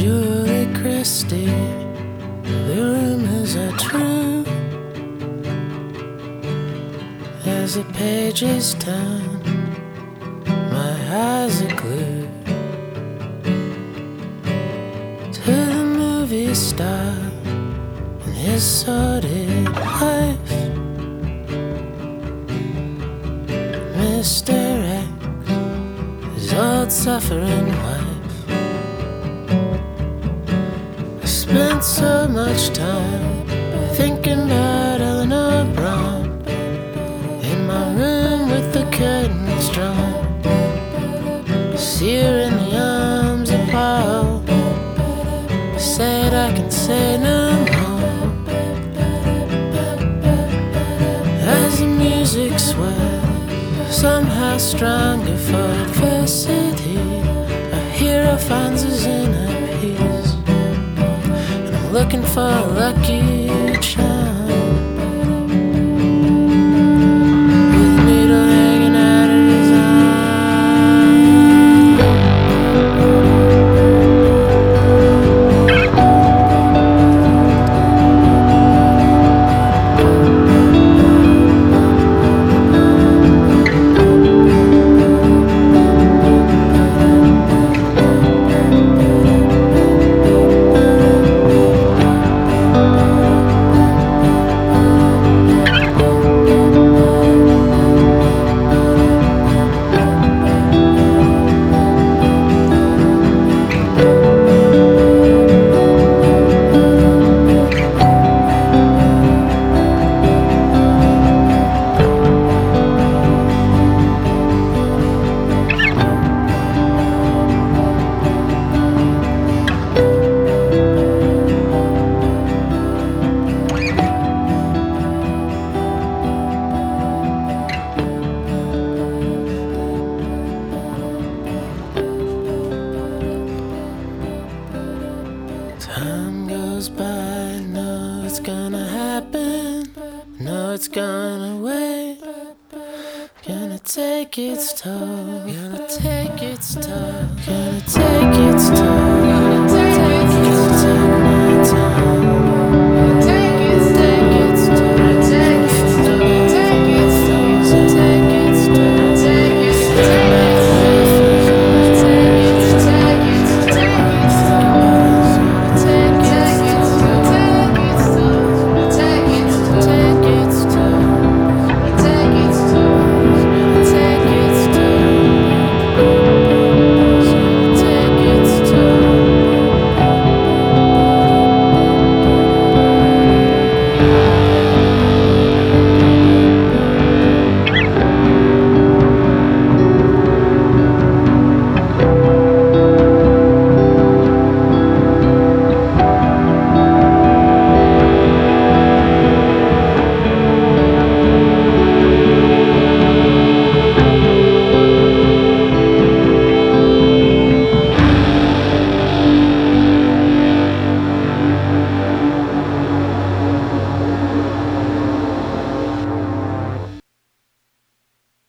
Julie Christie, the rumors are true. As the pages turn, my eyes are glued to the movie star and his sordid life. Mr. X, his old suffering wife. I spent so much time thinking about Eleanor Brown in my room with the curtains drawn. See her in the arms of Paul. Said I can say no more. As the music swells, somehow stronger for adversity, a hero finds his inner peace, and I'm looking for a lucky charm. Time goes by, know it's gonna happen, know it's gonna wait, gonna take its toll, gonna take its toll, gonna take its toll, gonna take my time.